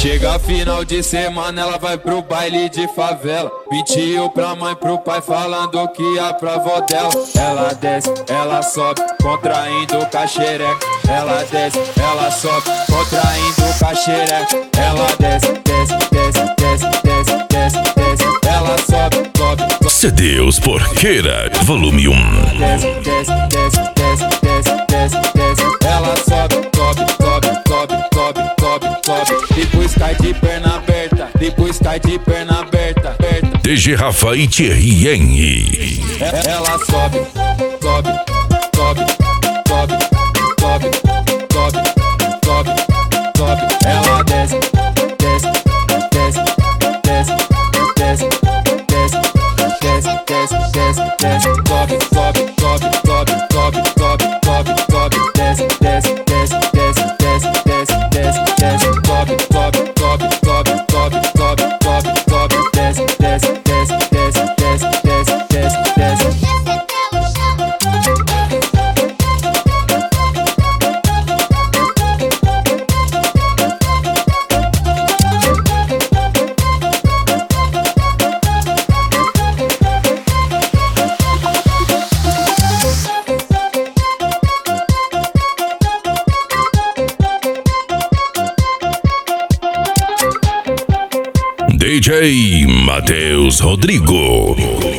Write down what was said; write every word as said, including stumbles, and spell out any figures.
Chega final de semana, ela vai pro baile de favela. Mentiu pra mãe, pro pai, falando que ia pra avó dela. Ela desce, ela sobe, contraindo o caxereca. Ela desce, ela sobe, contraindo o caxereca. Ela desce, desce, desce, desce, desce, desce, desce. Ela sobe, sobe, sobe. C Deus Porqueira, volume um. Desce, desce, desce, desce, desce, desce, desce. Ela sobe, sobe, sobe, sobe, sobe, sobe, sobe. Depois cai de perna aberta, depois cai de perna aberta, aberta. D G Rafa e Thierry Henry. Ela sobe, sobe, sobe, sobe, sobe, sobe, sobe, sobe. Ela desce, desce, desce, desce, desce, desce, desce, desce, desce, desce. Sobe, sobe, sobe, sobe, sobe, sobe, sobe, sobe. Desce, desce, desce, desce, desce, desce, desce, desce. Sobe, sobe, sobe, sobe, sobe, sobe, sobe, sobe. Desce, desce, desce, desce, desce, desce, desce, desce. D J Matheus Rodrigo.